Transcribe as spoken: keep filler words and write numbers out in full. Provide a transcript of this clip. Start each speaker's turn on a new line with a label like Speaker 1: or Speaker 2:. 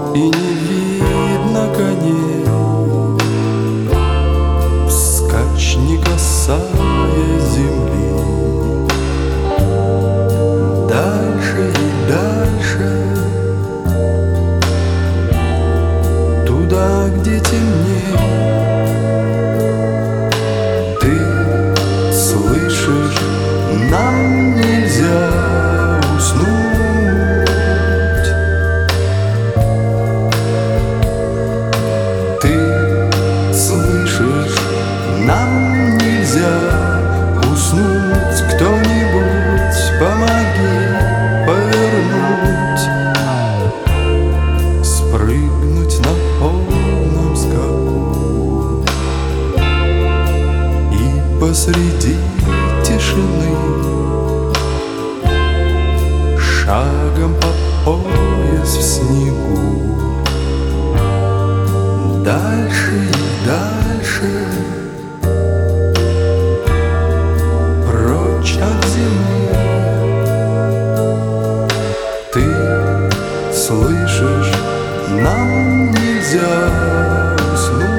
Speaker 1: и не видно коней, вскачь, не касаясь земли. Дальше и дальше, туда, где темнее. Ты слышишь, нам нельзя уснуть. Ты слышишь, нам нельзя уснуть. Кто-нибудь помоги повернуть, спрыгнуть на полном скаку и посреди тишины шагом по пояс в снегу. Дальше и дальше, прочь от земли. Ты слышишь, нам нельзя уснуть.